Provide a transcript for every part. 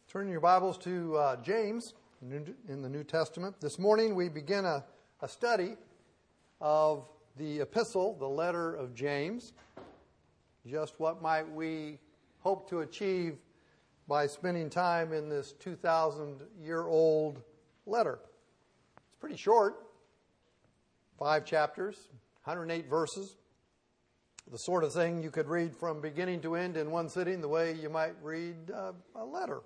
Turn your Bibles to James in the New Testament. This morning we begin a study of the epistle, the letter of James. Just what might we hope to achieve by spending time in this 2,000-year-old letter? It's pretty short, 5 chapters, 108 verses. The sort of thing you could read from beginning to end in one sitting, the way you might read a letter.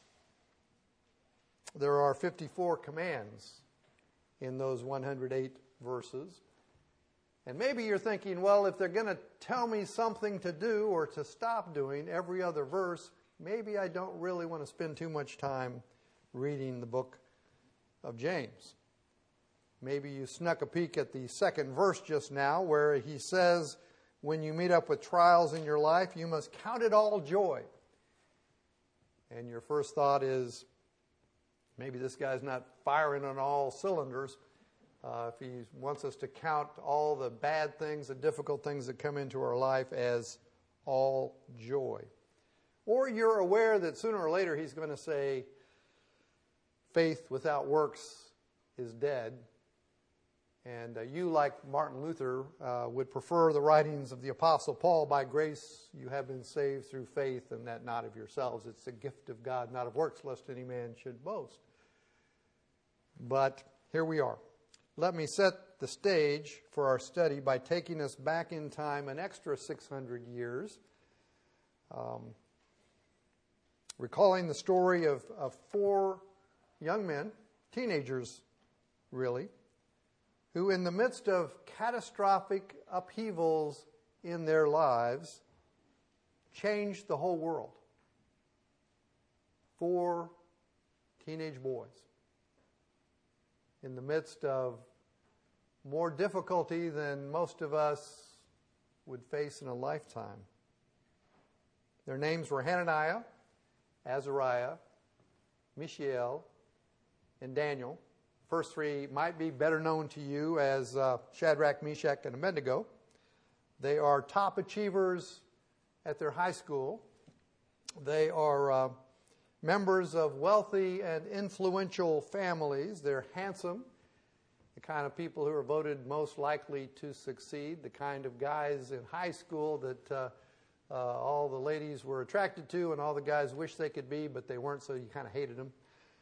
There are 54 commands in those 108 verses. And maybe you're thinking, well, if they're going to tell me something to do or to stop doing every other verse, maybe I don't really want to spend too much time reading the book of James. Maybe you snuck a peek at the second verse just now where he says, when you meet up with trials in your life, you must count it all joy. And your first thought is, maybe this guy's not firing on all cylinders. If he wants us to count all the bad things, the difficult things that come into our life as all joy. Or you're aware that sooner or later he's going to say, faith without works is dead. And you, like Martin Luther, would prefer the writings of the Apostle Paul, by grace you have been saved through faith, and that not of yourselves. It's a gift of God, not of works, lest any man should boast. But here we are. Let me set the stage for our study by taking us back in time an extra 600 years, recalling the story of 4 young men, teenagers really, who in the midst of catastrophic upheavals in their lives changed the whole world. 4 teenage boys in the midst of more difficulty than most of us would face in a lifetime. Their names were Hananiah, Azariah, Mishael, and Daniel. First 3 might be better known to you as Shadrach, Meshach, and Abednego. They are top achievers at their high school. They are members of wealthy and influential families. They're handsome, the kind of people who are voted most likely to succeed, the kind of guys in high school that all the ladies were attracted to and all the guys wished they could be, but they weren't, so you kind of hated them.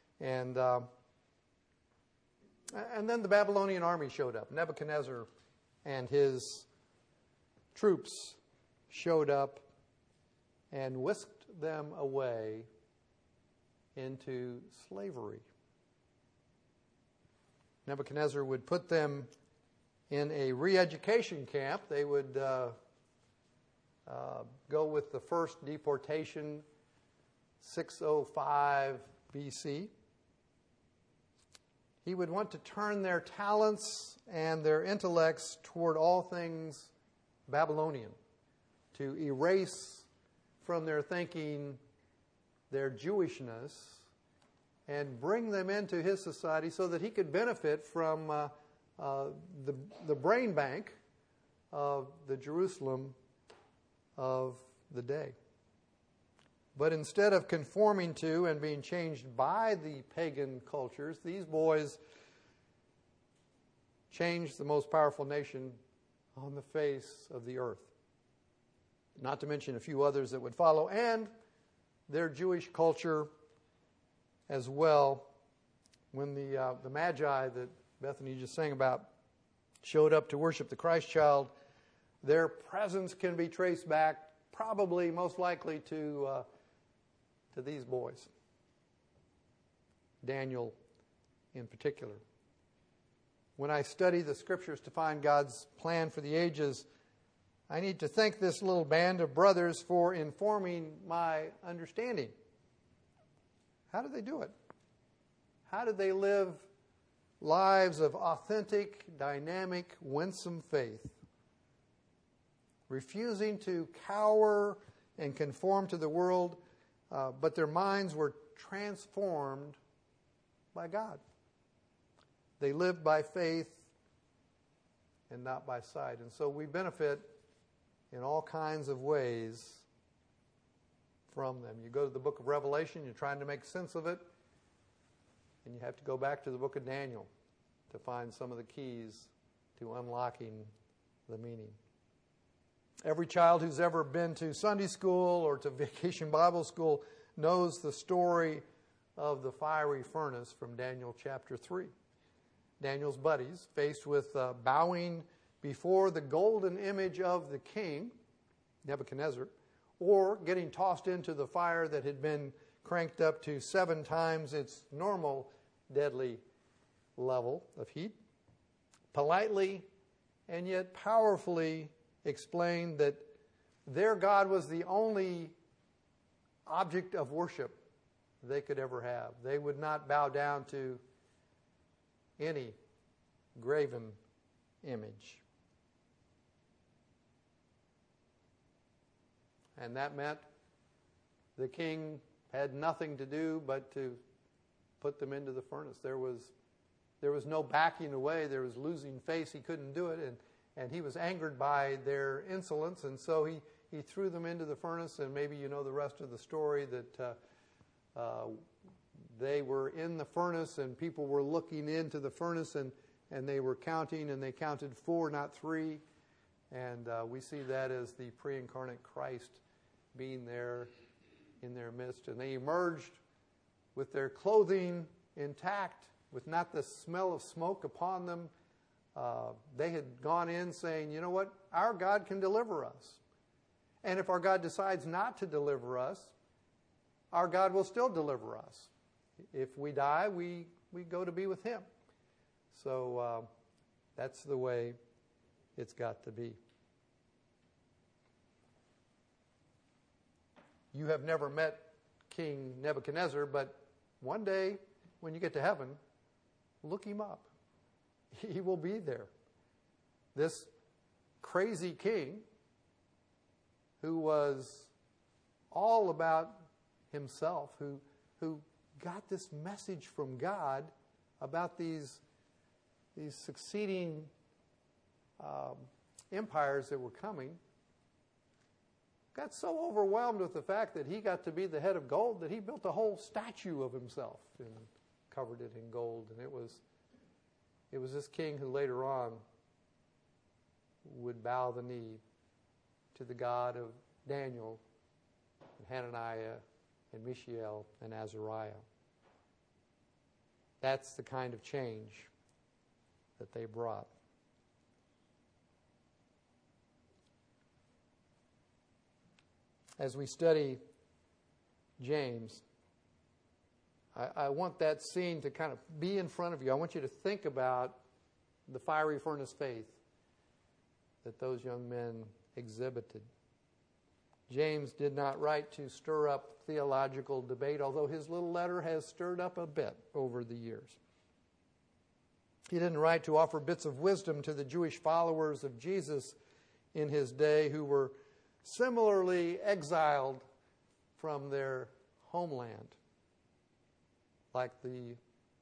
And then the Babylonian army showed up. Nebuchadnezzar and his troops showed up and whisked them away into slavery. Nebuchadnezzar would put them in a re-education camp. They would go with the first deportation, 605 BC. He would want to turn their talents and their intellects toward all things Babylonian, to erase from their thinking their Jewishness and bring them into his society so that he could benefit from the brain bank of the Jerusalem of the day. But instead of conforming to and being changed by the pagan cultures, these boys changed the most powerful nation on the face of the earth. Not to mention a few others that would follow, and their Jewish culture as well. When the Magi that Bethany just sang about showed up to worship the Christ child, their presence can be traced back, probably most likely to these boys, Daniel in particular. When I study the scriptures to find God's plan for the ages, I need to thank this little band of brothers for informing my understanding. How did they do it? How did they live lives of authentic, dynamic, winsome faith, refusing to cower and conform to the world, but their minds were transformed by God. They lived by faith and not by sight. And so we benefit in all kinds of ways from them. You go to the book of Revelation, you're trying to make sense of it, and you have to go back to the book of Daniel to find some of the keys to unlocking the meaning. Every child who's ever been to Sunday school or to Vacation Bible School knows the story of the fiery furnace from Daniel chapter 3. Daniel's buddies, faced with bowing before the golden image of the king, Nebuchadnezzar, or getting tossed into the fire that had been cranked up to 7 times its normal deadly level of heat, politely and yet powerfully explained that their God was the only object of worship they could ever have. They would not bow down to any graven image. And that meant the king had nothing to do but to put them into the furnace. There was no backing away. There was losing face. He couldn't do it. And he was angered by their insolence. And so he threw them into the furnace. And maybe you know the rest of the story, that they were in the furnace and people were looking into the furnace and they were counting, and they counted 4, not 3. And we see that as the pre-incarnate Christ being there in their midst. And they emerged with their clothing intact, with not the smell of smoke upon them. They had gone in saying, you know what, our God can deliver us. And if our God decides not to deliver us, our God will still deliver us. If we die, we go to be with Him. So that's the way it's got to be. You have never met King Nebuchadnezzar, but one day when you get to heaven, look him up. He will be there. This crazy king who was all about himself, who got this message from God about these succeeding empires that were coming, got so overwhelmed with the fact that he got to be the head of gold that he built a whole statue of himself and covered it in gold. And it was this king who later on would bow the knee to the God of Daniel and Hananiah and Mishael and Azariah. That's the kind of change that they brought. As we study James, I want that scene to kind of be in front of you. I want you to think about the fiery furnace faith that those young men exhibited. James did not write to stir up theological debate, although his little letter has stirred up a bit over the years. He didn't write to offer bits of wisdom to the Jewish followers of Jesus in his day who were similarly exiled from their homeland, like the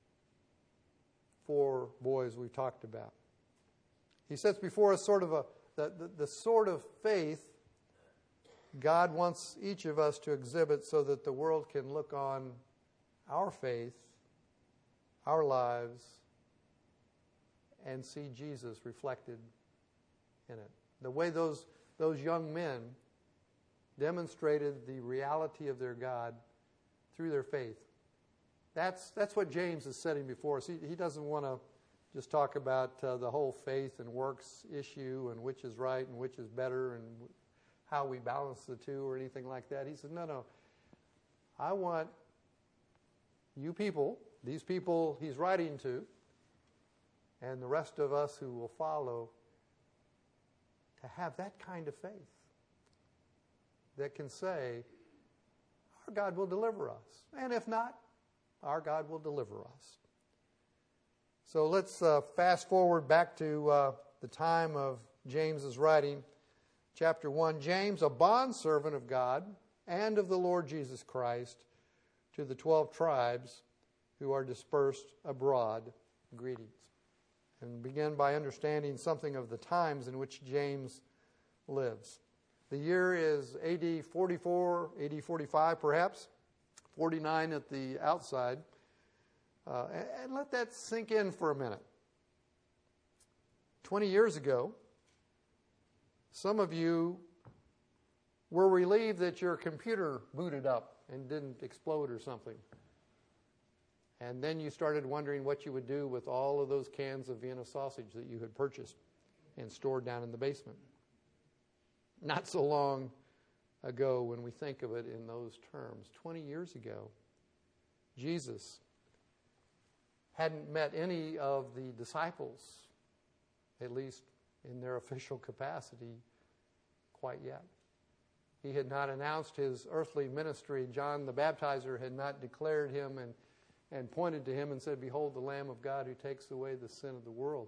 4 boys we talked about. He sets before us sort of the sort of faith God wants each of us to exhibit so that the world can look on our faith, our lives, and see Jesus reflected in it. The way those young men demonstrated the reality of their God through their faith. That's what James is setting before us. He doesn't want to just talk about the whole faith and works issue and which is right and which is better and how we balance the two or anything like that. He says, no. I want you people, these people he's writing to, and the rest of us who will follow, to have that kind of faith that can say, our God will deliver us. And if not, our God will deliver us. So let's fast forward back to the time of James's writing. Chapter 1, James, a bondservant of God and of the Lord Jesus Christ, to the 12 tribes who are dispersed abroad, greetings. And begin by understanding something of the times in which James lives. The year is AD 44, AD 45 perhaps, 49 at the outside. And let that sink in for a minute. 20 years ago, some of you were relieved that your computer booted up and didn't explode or something. And then you started wondering what you would do with all of those cans of Vienna sausage that you had purchased and stored down in the basement. Not so long ago when we think of it in those terms. 20 years ago, Jesus hadn't met any of the disciples, at least in their official capacity, quite yet. He had not announced his earthly ministry. John the Baptizer had not declared him and pointed to him and said, "Behold the Lamb of God who takes away the sin of the world."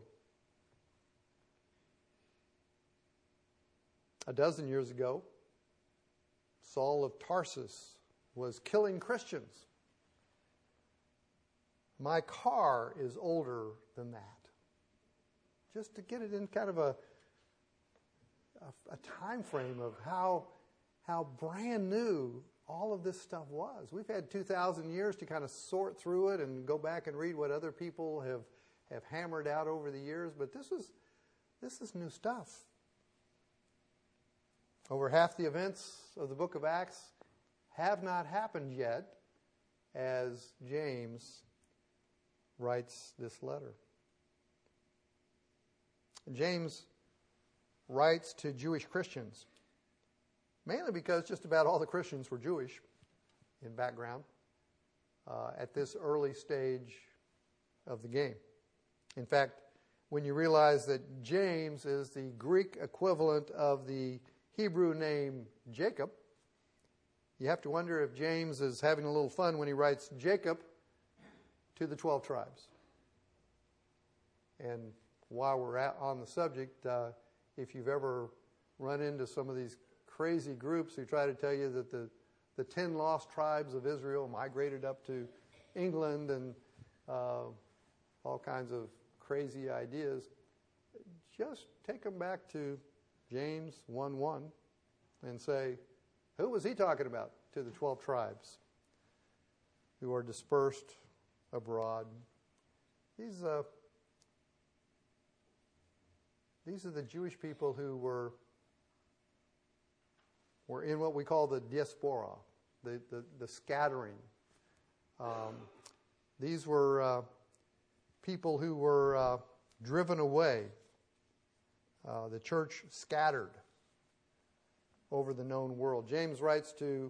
A dozen years ago, Saul of Tarsus was killing Christians. My car is older than that. Just to get it in kind of a time frame of how brand new all of this stuff was. We've had 2,000 years to kind of sort through it and go back and read what other people have hammered out over the years, but this is new stuff. Over half the events of the book of Acts have not happened yet as James writes this letter. James writes to Jewish Christians, mainly because just about all the Christians were Jewish in background at this early stage of the game. In fact, when you realize that James is the Greek equivalent of the Hebrew name Jacob, you have to wonder if James is having a little fun when he writes Jacob to the 12 tribes. And while we're on the subject, if you've ever run into some of these crazy groups who try to tell you that the 10 lost tribes of Israel migrated up to England and all kinds of crazy ideas, just take them back to James 1:1 and say, who was he talking about to the 12 tribes who are dispersed abroad? These are the Jewish people who were in what we call the diaspora, the scattering. These were people who were driven away. The church scattered over the known world. James writes to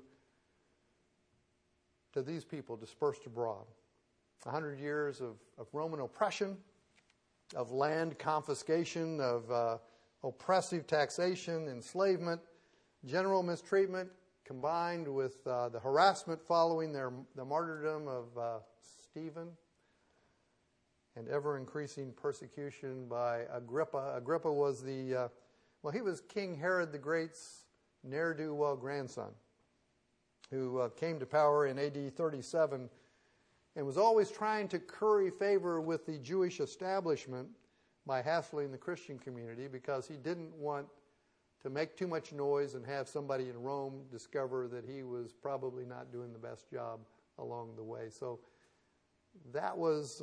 these people dispersed abroad. 100 years of Roman oppression, of land confiscation, of oppressive taxation, enslavement, general mistreatment, combined with the harassment following the martyrdom of Stephen, and ever-increasing persecution by Agrippa. Agrippa was he was King Herod the Great's ne'er-do-well grandson, who came to power in AD 37 and was always trying to curry favor with the Jewish establishment by hassling the Christian community because he didn't want to make too much noise and have somebody in Rome discover that he was probably not doing the best job along the way. So that was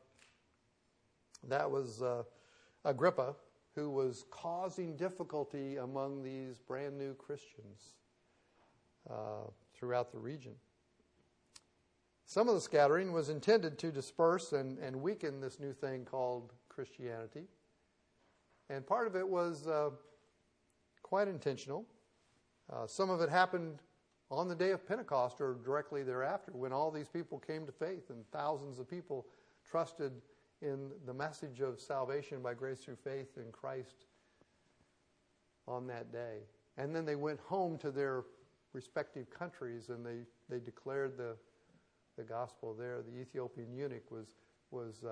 Agrippa, who was causing difficulty among these brand new Christians throughout the region. Some of the scattering was intended to disperse and weaken this new thing called Christianity. And part of it was quite intentional. Some of it happened on the day of Pentecost or directly thereafter, when all these people came to faith and thousands of people trusted in the message of salvation by grace through faith in Christ on that day. And then they went home to their respective countries and they declared the gospel there. The Ethiopian eunuch was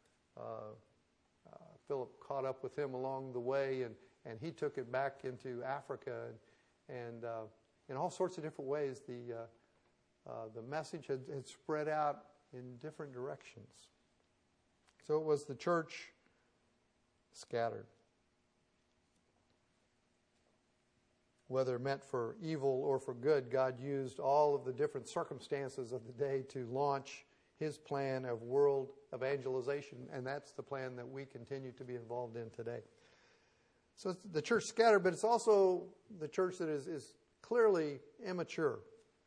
Philip caught up with him along the way, and he took it back into Africa, and in all sorts of different ways the message had spread out in different directions. So it was the church scattered. whether meant for evil or for good, God used all of the different circumstances of the day to launch His plan of world evangelization, and that's the plan that we continue to be involved in today. So it's the church scattered, but it's also the church that is clearly immature.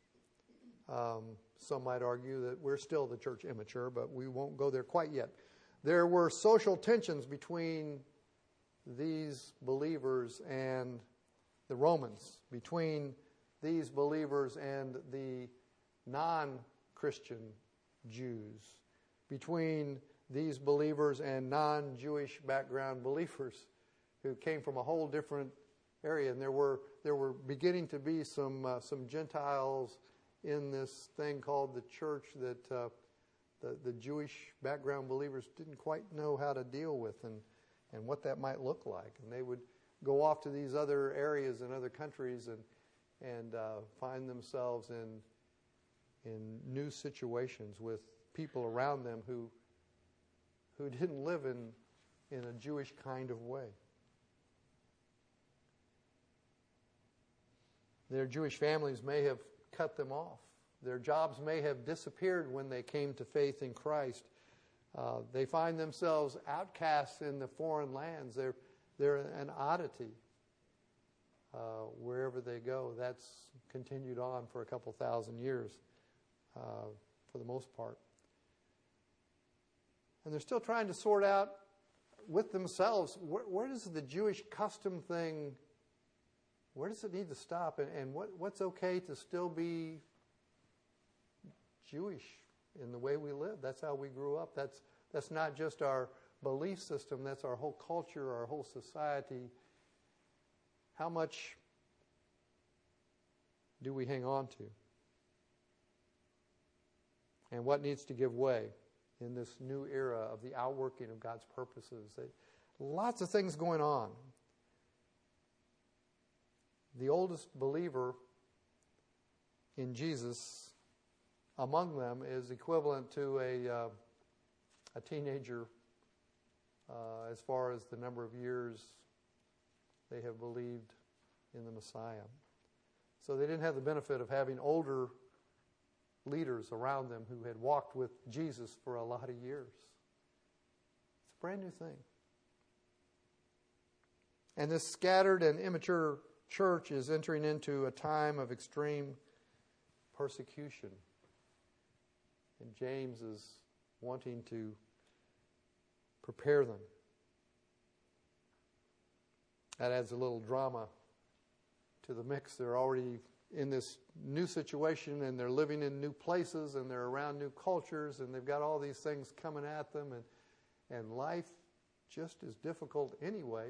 Some might argue that we're still the church immature, but we won't go there quite yet. There were social tensions between these believers and the Romans, between these believers and the non-Christian Jews, between these believers and non-Jewish background believers who came from a whole different area. And there were beginning to be some Gentiles in this thing called the church that the Jewish background believers didn't quite know how to deal with and what that might look like. And they would go off to these other areas in other countries and find themselves in new situations with people around them who didn't live in a Jewish kind of way. Their Jewish families may have cut them off. Their jobs may have disappeared when they came to faith in Christ. They find themselves outcasts in the foreign lands. They're an oddity wherever they go. That's continued on for a couple thousand years for the most part. And they're still trying to sort out with themselves, where does the Jewish custom thing, where does it need to stop? And what's okay to still be Jewish in the way we live? That's how we grew up. That's not just our belief system, that's our whole culture, our whole society. How much do we hang on to? And what needs to give way in this new era of the outworking of God's purposes? Lots of things going on. The oldest believer in Jesus among them is equivalent to a teenager as far as the number of years they have believed in the Messiah. So they didn't have the benefit of having older leaders around them who had walked with Jesus for a lot of years. It's a brand new thing. And this scattered and immature church is entering into a time of extreme persecution. And James is wanting to prepare them. That adds a little drama to the mix. They're already in this new situation, and they're living in new places, and they're around new cultures, and they've got all these things coming at them, and life just is difficult anyway.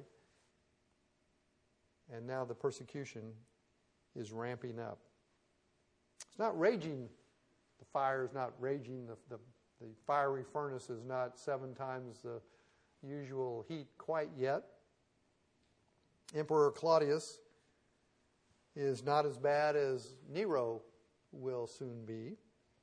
And now the persecution is ramping up. It's not raging. The fire is not raging. The fiery furnace is not 7 times the usual heat quite yet. Emperor Claudius is not as bad as Nero will soon be.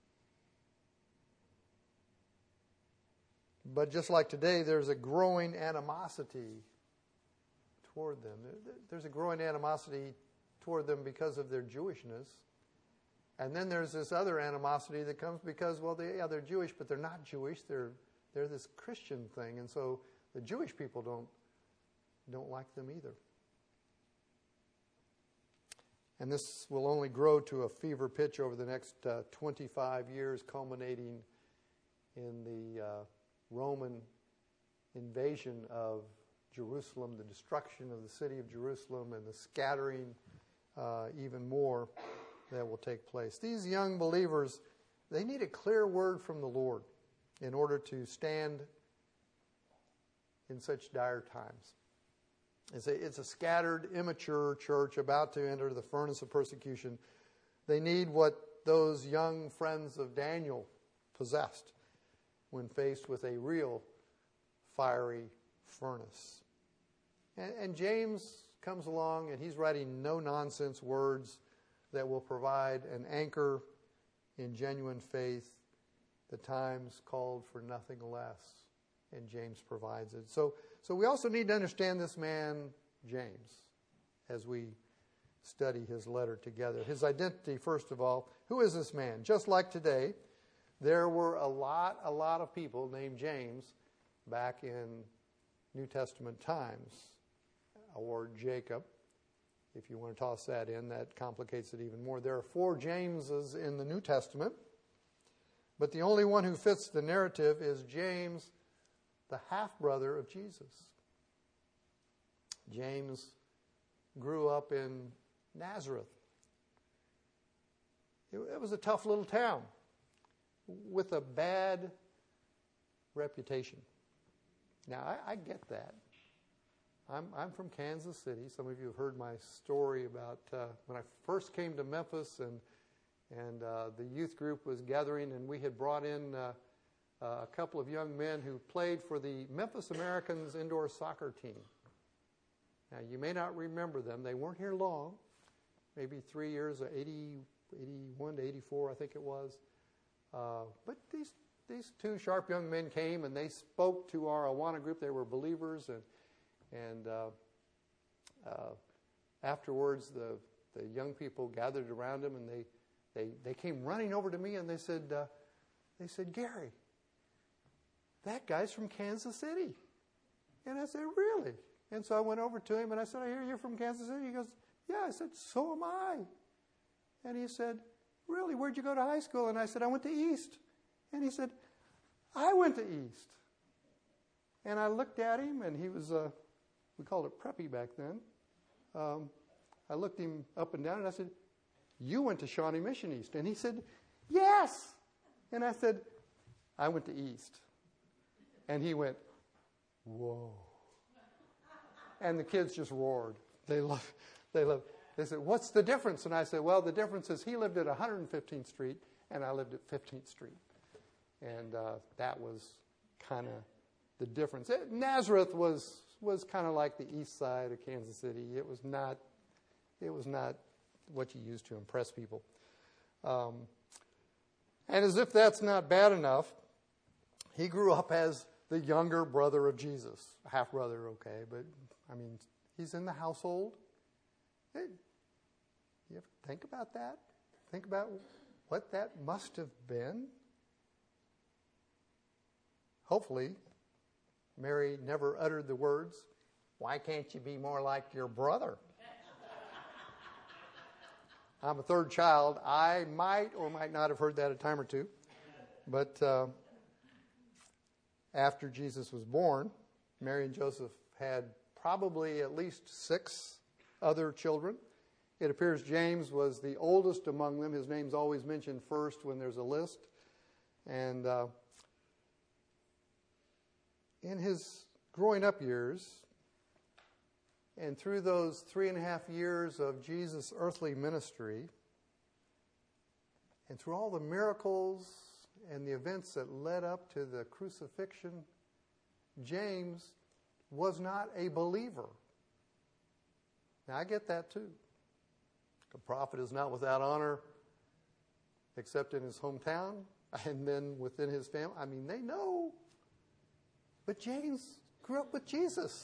But just like today, there's a growing animosity toward them. There's a growing animosity toward them because of their Jewishness. And then there's this other animosity that comes because, well, they're Jewish, but they're not Jewish. They're this Christian thing. And so the Jewish people don't like them either. And this will only grow to a fever pitch over the next 25 years, culminating in the Roman invasion of Jerusalem, the destruction of the city of Jerusalem, and the scattering even more that will take place. These young believers, they need a clear word from the Lord in order to stand in such dire times. It's a scattered, immature church about to enter the furnace of persecution. They need what those young friends of Daniel possessed when faced with a real fiery furnace. And James comes along, and he's writing no-nonsense words that will provide an anchor in genuine faith. The times called for nothing less, and James provides it. So we also need to understand this man, James, as we study his letter together. His identity, first of all, who is this man? Just like today, there were a lot of people named James back in New Testament times, or Jacob. If you want to toss that in, that complicates it even more. There are 4 Jameses in the New Testament, but the only one who fits the narrative is James, the half-brother of Jesus. James grew up in Nazareth. It was a tough little town with a bad reputation. Now, I get that. I'm from Kansas City. Some of you have heard my story about when I first came to Memphis, and the youth group was gathering, and we had brought in a couple of young men who played for the Memphis Americans indoor soccer team. Now, you may not remember them. They weren't here long, maybe 3 years, 81 to 84, I think it was. But these 2 sharp young men came, and they spoke to our Awana group. They were believers, and afterwards, the young people gathered around them, and they came running over to me, and they said, Gary, that guy's from Kansas City. And I said, really? And so I went over to him, and I said, I hear you're from Kansas City. He goes, yeah. I said, so am I. And he said, really, where'd you go to high school? And I said, I went to East. And he said, I went to East. And I looked at him, and he was, we called it preppy back then. I looked him up and down, and I said, you went to Shawnee Mission East. And he said, yes. And I said, I went to East. And he went, whoa. And the kids just roared. They said, what's the difference? And I said, well, the difference is he lived at 115th Street, and I lived at 15th Street. And that was kind of the difference. Nazareth was kind of like the east side of Kansas City. It was not what you used to impress people. And as if that's not bad enough, he grew up as the younger brother of Jesus. Half-brother, okay, but, I mean, he's in the household. Hey, you ever think about that? Think about what that must have been? Hopefully, Mary never uttered the words, why can't you be more like your brother? I'm a third child. I might or might not have heard that a time or two. But after Jesus was born, Mary and Joseph had probably at least 6 other children. It appears James was the oldest among them. His name's always mentioned first when there's a list. And in his growing up years, and through those 3.5 years of Jesus' earthly ministry, and through all the miracles and the events that led up to the crucifixion, James was not a believer. Now, I get that too. A prophet is not without honor except in his hometown and then within his family. I mean, they know. But James grew up with Jesus.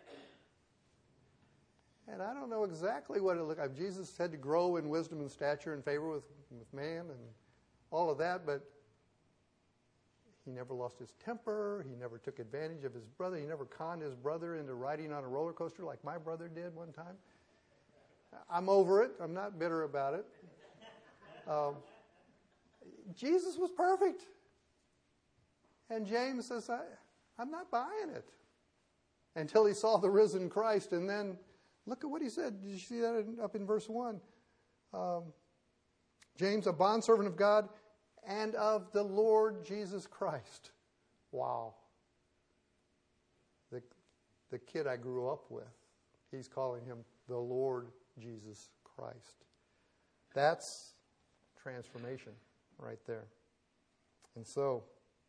And I don't know exactly what it looked like. Jesus had to grow in wisdom and stature and favor with man and all of that, but he never lost his temper. He never took advantage of his brother. He never conned his brother into riding on a roller coaster like my brother did one time. I'm over it. I'm not bitter about it. Jesus was perfect. And James says, I'm not buying it. Until he saw the risen Christ. And then, look at what he said. Did you see that up in verse 1? James, a bondservant of God and of the Lord Jesus Christ. Wow. The kid I grew up with, he's calling him the Lord Jesus Christ. That's transformation right there. And so,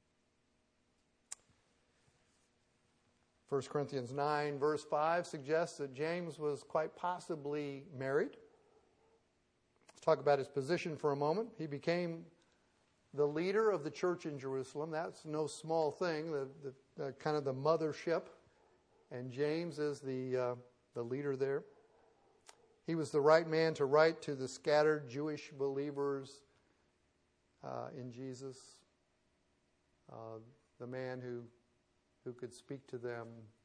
1 Corinthians 9, verse 5 suggests that James was quite possibly married. Let's talk about his position for a moment. He became the leader of the church in Jerusalem. That's no small thing, the kind of the mothership. And James is the leader there. He was the right man to write to the scattered Jewish believers in Jesus, the man who could speak to them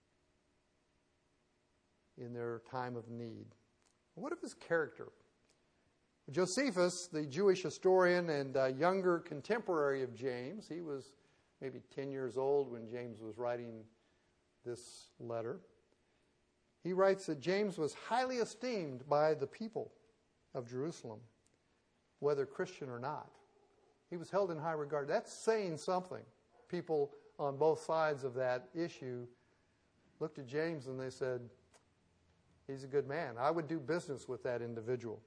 in their time of need. What of his character? Josephus, the Jewish historian and younger contemporary of James, he was maybe 10 years old when James was writing this letter. He writes that James was highly esteemed by the people of Jerusalem, whether Christian or not. He was held in high regard. That's saying something. People on both sides of that issue looked at James and they said, he's a good man. I would do business with that individual.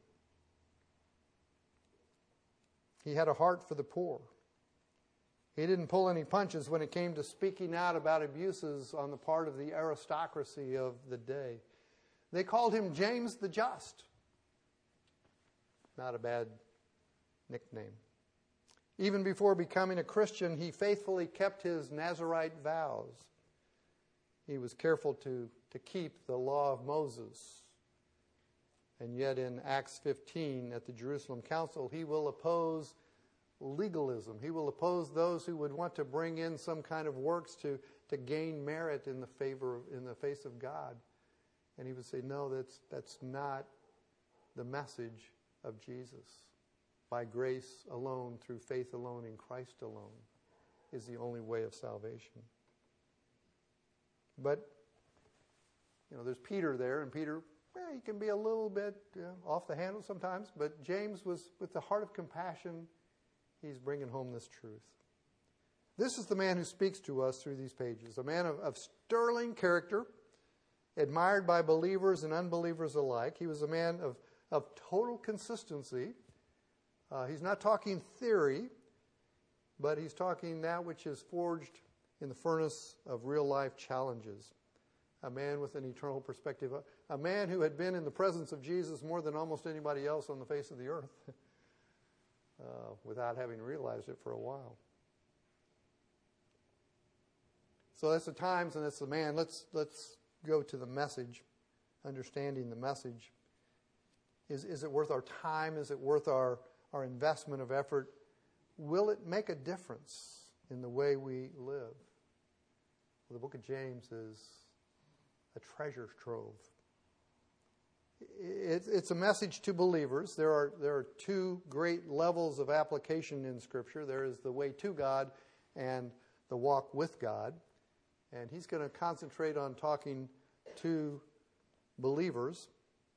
He had a heart for the poor. He didn't pull any punches when it came to speaking out about abuses on the part of the aristocracy of the day. They called him James the Just. Not a bad nickname. Even before becoming a Christian, he faithfully kept his Nazirite vows. He was careful to keep the law of Moses. And yet in Acts 15 at the Jerusalem Council, he will oppose legalism. He will oppose those who would want to bring in some kind of works to gain merit in the face of God. And he would say, no, that's not the message of Jesus. By grace alone, through faith alone, in Christ alone, is the only way of salvation. But, there's Peter there, and Peter, he can be a little bit off the handle sometimes, but James was, with the heart of compassion, he's bringing home this truth. This is the man who speaks to us through these pages, a man of sterling character, admired by believers and unbelievers alike. He was a man of total consistency. He's not talking theory, but he's talking that which is forged in the furnace of real-life challenges. A man with an eternal perspective. A man who had been in the presence of Jesus more than almost anybody else on the face of the earth without having realized it for a while. So that's the times and that's the man. Let's go to the message, understanding the message. Is it worth our time? Is it worth our investment of effort? Will it make a difference in the way we live? Well, the book of James is a treasure trove. It's a message to believers. There are two great levels of application in Scripture. There is the way to God and the walk with God. And he's going to concentrate on talking to believers.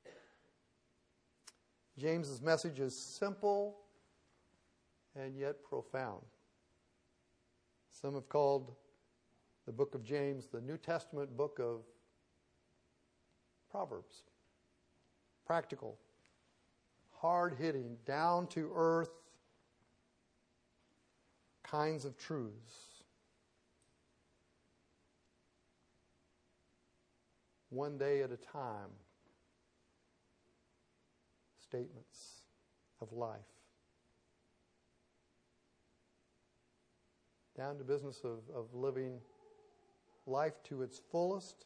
James's message is simple and yet profound. Some have called the book of James the New Testament book of Proverbs. Practical, hard-hitting, down-to-earth kinds of truths. One day at a time. Statements of life. Down to business of living life to its fullest.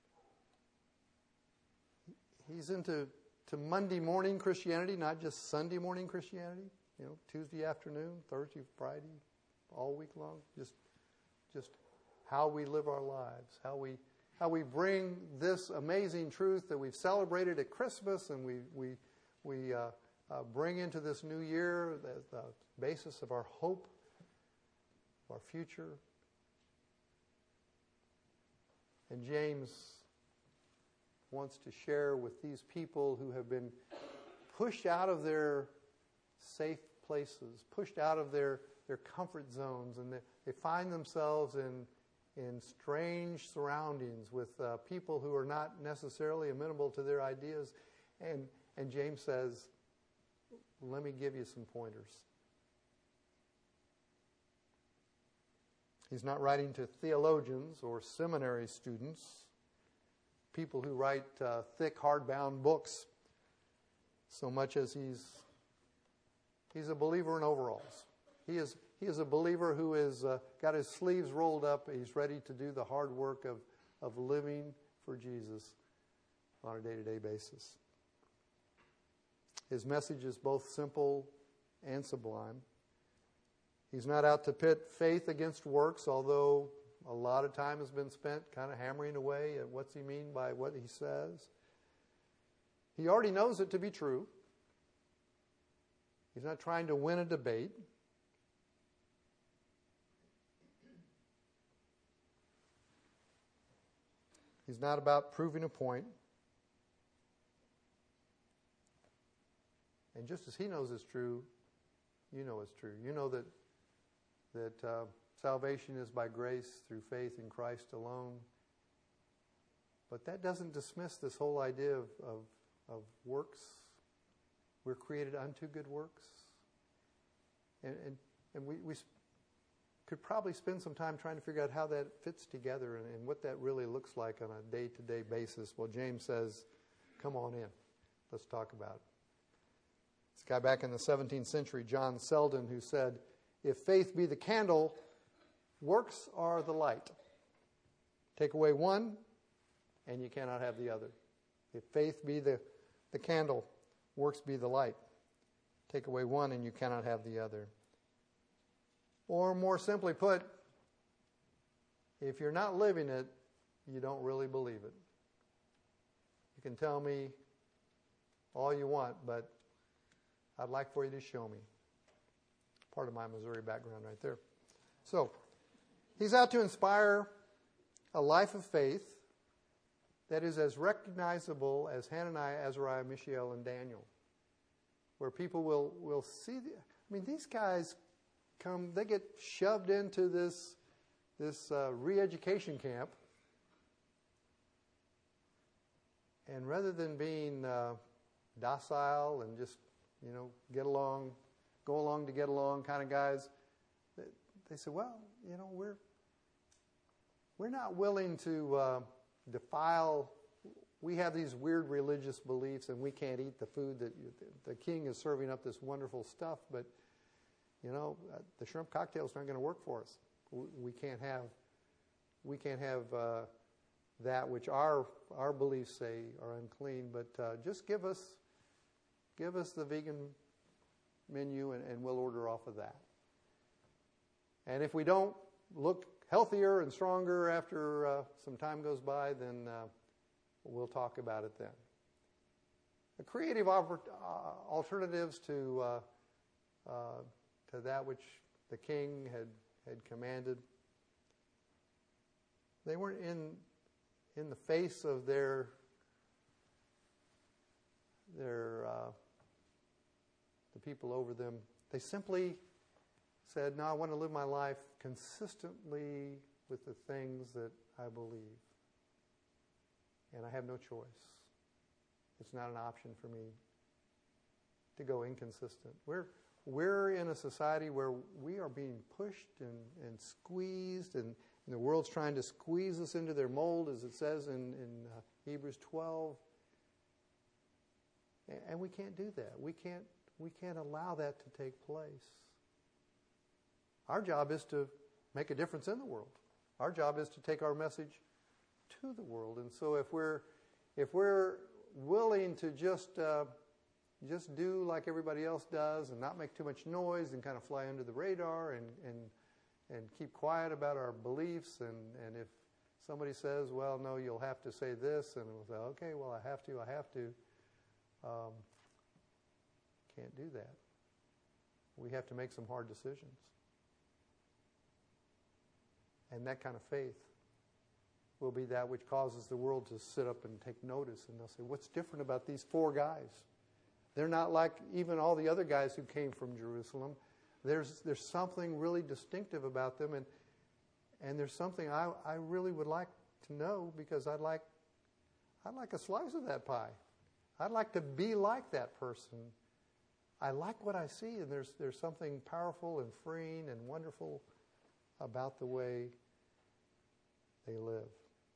He's into Monday morning Christianity, not just Sunday morning Christianity. Tuesday afternoon, Thursday, Friday, all week long. Just how we live our lives, how we bring this amazing truth that we've celebrated at Christmas and we bring into this new year the basis of our hope, our future. And James wants to share with these people who have been pushed out of their safe places, pushed out of their comfort zones, and they find themselves in strange surroundings with people who are not necessarily amenable to their ideas. And James says, let me give you some pointers. He's not writing to theologians or seminary students, people who write thick, hardbound books, so much as he's a believer in overalls. He is a believer who has got his sleeves rolled up. He's ready to do the hard work of living for Jesus on a day-to-day basis. His message is both simple and sublime. He's not out to pit faith against works, although a lot of time has been spent kind of hammering away at what's he mean by what he says. He already knows it to be true. He's not trying to win a debate. He's not about proving a point. And just as he knows it's true, you know it's true. You know that salvation is by grace through faith in Christ alone. But that doesn't dismiss this whole idea of works. We're created unto good works. And we could probably spend some time trying to figure out how that fits together and what that really looks like on a day-to-day basis. Well, James says, come on in. Let's talk about it. This guy back in the 17th century, John Selden, who said, if faith be the candle, works are the light. Take away one, and you cannot have the other. If faith be the candle, works be the light. Take away one, and you cannot have the other. Or more simply put, if you're not living it, you don't really believe it. You can tell me all you want, but I'd like for you to show me. Part of my Missouri background right there. So, he's out to inspire a life of faith that is as recognizable as Hananiah, Azariah, Mishael, and Daniel. Where people will see, these guys they get shoved into this re-education camp. And rather than being docile and just, get along, go along to get along kind of guys, they say, well, we're not willing to defile. We have these weird religious beliefs, and we can't eat the food that the king is serving up this wonderful stuff, but the shrimp cocktail's not going to work for us. We can't have that which our beliefs say are unclean. But just give us the vegan menu, and we'll order off of that. And if we don't look healthier and stronger after some time goes by, then we'll talk about it then. The creative alternatives to that which the king had commanded, they weren't in the face of their the people over them. They simply said, no, I want to live my life consistently with the things that I believe. And I have no choice. It's not an option for me to go inconsistent. We're in a society where we are being pushed and squeezed, and the world's trying to squeeze us into their mold, as it says in Hebrews 12. And we can't do that. We can't allow that to take place. Our job is to make a difference in the world. Our job is to take our message to the world. And so if we're willing to just do like everybody else does and not make too much noise and kind of fly under the radar and keep quiet about our beliefs, and if somebody says, well, no, you'll have to say this, and we'll say, okay, well, I have to. Can't do that. We have to make some hard decisions. And that kind of faith will be that which causes the world to sit up and take notice. And they'll say, what's different about these four guys? They're not like even all the other guys who came from Jerusalem. There's something really distinctive about them. And there's something I really would like to know, because I'd like a slice of that pie. I'd like to be like that person. I like what I see, and there's something powerful and freeing and wonderful about the way they live.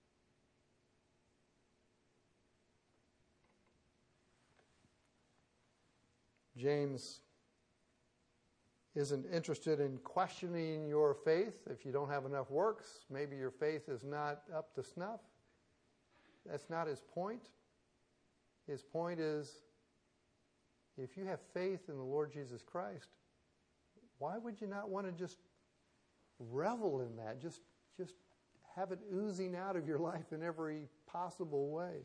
James isn't interested in questioning your faith. If you don't have enough works, maybe your faith is not up to snuff. That's not his point. His point is, if you have faith in the Lord Jesus Christ, why would you not want to just revel in that? Just have it oozing out of your life in every possible way.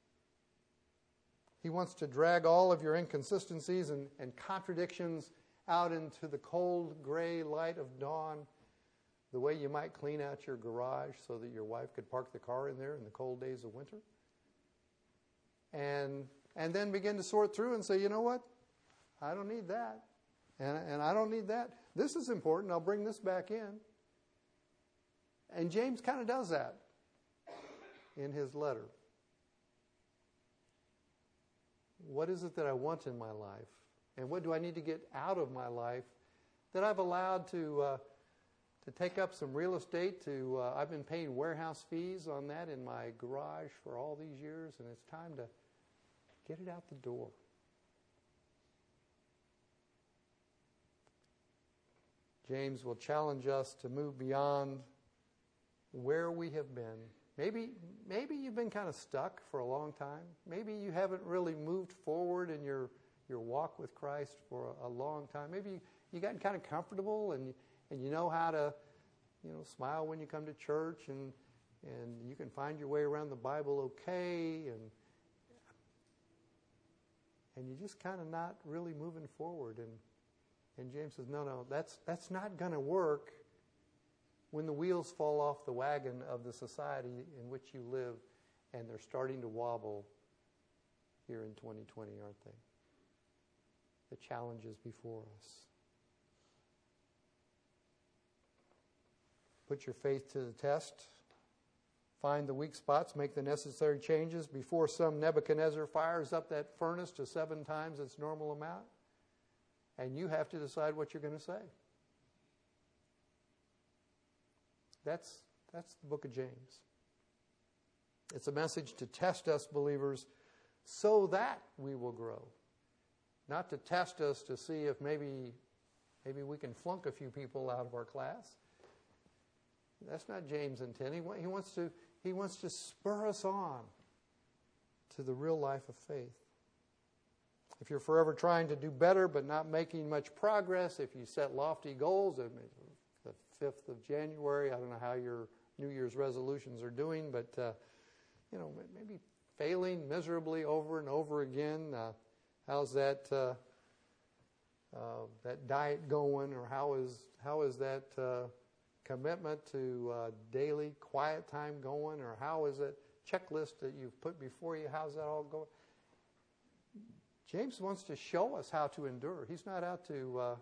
He wants to drag all of your inconsistencies and contradictions out into the cold, gray light of dawn, the way you might clean out your garage so that your wife could park the car in there in the cold days of winter. And then begin to sort through and say, you know what? I don't need that. And I don't need that. This is important. I'll bring this back in. And James kind of does that in his letter. What is it that I want in my life? And what do I need to get out of my life that I've allowed to take up some real estate? I've been paying warehouse fees on that in my garage for all these years, and it's time to get it out the door. James will challenge us to move beyond where we have been. Maybe you've been kind of stuck for a long time. Maybe you haven't really moved forward in your walk with Christ for a long time. Maybe you gotten kind of comfortable and you know how to, smile when you come to church and you can find your way around the Bible okay and you're just kind of not really moving forward. And James says, no, that's not going to work when the wheels fall off the wagon of the society in which you live and they're starting to wobble here in 2020, aren't they? The challenges before us. Put your faith to the test. Find the weak spots. Make the necessary changes before some Nebuchadnezzar fires up that furnace to 7 times its normal amount. And you have to decide what you're going to say. That's the book of James. It's a message to test us believers so that we will grow. Not to test us to see if maybe we can flunk a few people out of our class. That's not James' intent. He wants to spur us on to the real life of faith. If you're forever trying to do better but not making much progress, if you set lofty goals, the 5th of January, I don't know how your New Year's resolutions are doing, but maybe failing miserably over and over again. How's that diet going, or how is that commitment to daily quiet time going, or how is that checklist that you've put before you? How's that all going? James wants to show us how to endure. He's not out to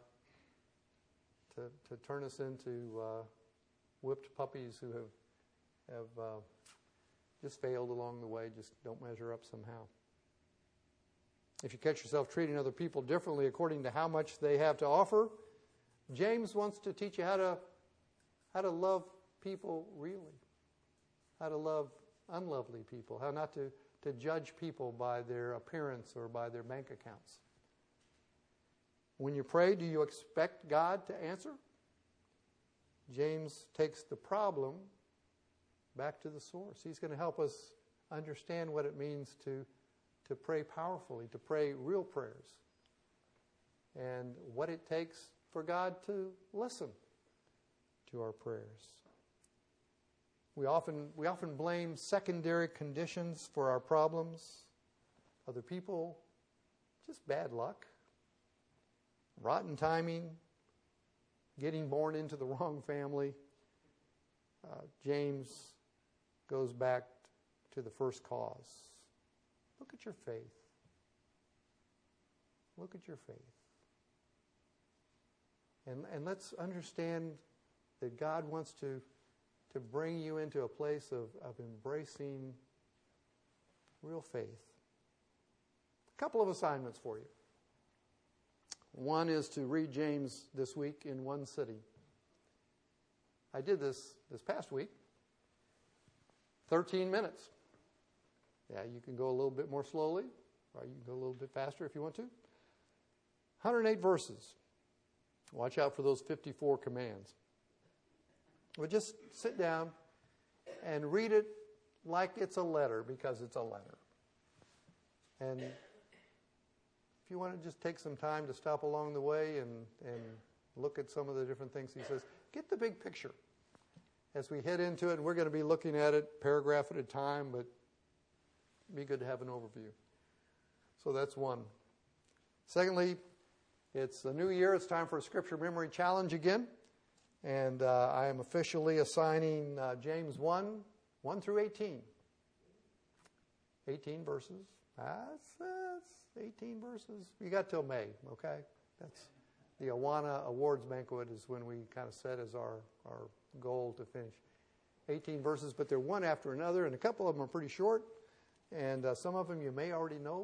turn us into whipped puppies who have just failed along the way, just don't measure up somehow. If you catch yourself treating other people differently according to how much they have to offer, James wants to teach you how to love people really, how to love unlovely people, how not to judge people by their appearance or by their bank accounts. When you pray, do you expect God to answer? James takes the problem back to the source. He's going to help us understand what it means to pray powerfully, to pray real prayers, and what it takes for God to listen to our prayers. We often blame secondary conditions for our problems. Other people, just bad luck, rotten timing, getting born into the wrong family. James goes back to the first cause. Look at your faith. Look at your faith. And let's understand that God wants to bring you into a place of embracing real faith. A couple of assignments for you. One is to read James this week in one sitting. I did this past week. 13 minutes. Yeah, you can go a little bit more slowly, or you can go a little bit faster if you want to. 108 verses. Watch out for those 54 commands. But just sit down and read it like it's a letter, because it's a letter. And if you want to just take some time to stop along the way and look at some of the different things he says, get the big picture. As we head into it, we're going to be looking at it paragraph at a time, but it'd be good to have an overview. So that's one. Secondly, it's a new year. It's time for a Scripture Memory Challenge again. And I am officially assigning James 1 through 18. 18 verses. That's 18 verses. You got till May, okay? That's the Awana Awards Banquet is when we kind of set as our goal to finish. 18 verses, but they're one after another, and a couple of them are pretty short, and some of them you may already know.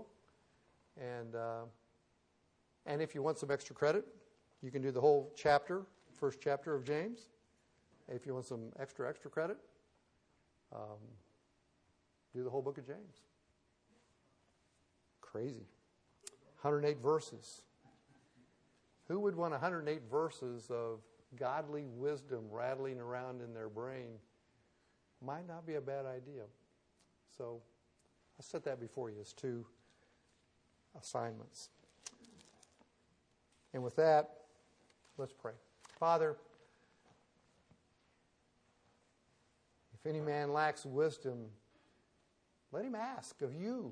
And if you want some extra credit, you can do the whole chapter, first chapter of James. If you want some extra credit, do the whole book of James. Crazy. 108 verses. Who would want 108 verses of godly wisdom rattling around in their brain? Might not be a bad idea. So I'll set that before you as 2 assignments. And with that, let's pray. Father, if any man lacks wisdom, let him ask of you,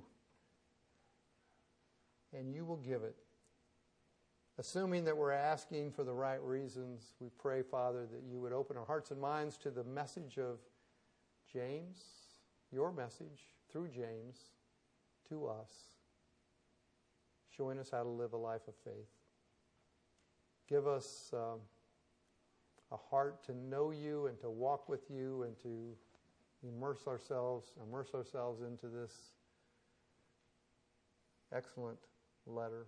and you will give it. Assuming that we're asking for the right reasons, we pray, Father, that you would open our hearts and minds to the message of James, your message through James to us, showing us how to live a life of faith. Give us a heart to know you and to walk with you and to immerse ourselves into this excellent letter.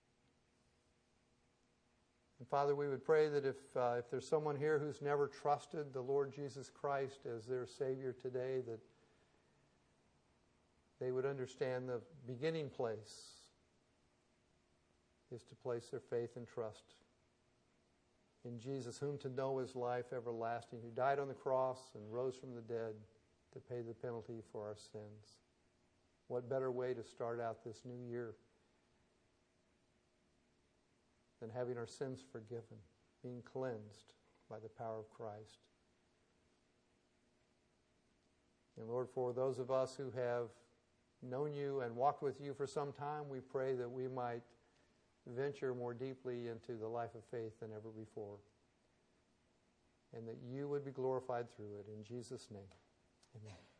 And Father, we would pray that if there's someone here who's never trusted the Lord Jesus Christ as their Savior today, that they would understand the beginning place is to place their faith and trust in Jesus, whom to know is life everlasting, who died on the cross and rose from the dead to pay the penalty for our sins. What better way to start out this new year than having our sins forgiven, being cleansed by the power of Christ. And Lord, for those of us who have known you and walked with you for some time, we pray that we might venture more deeply into the life of faith than ever before, and that you would be glorified through it. In Jesus' name, amen.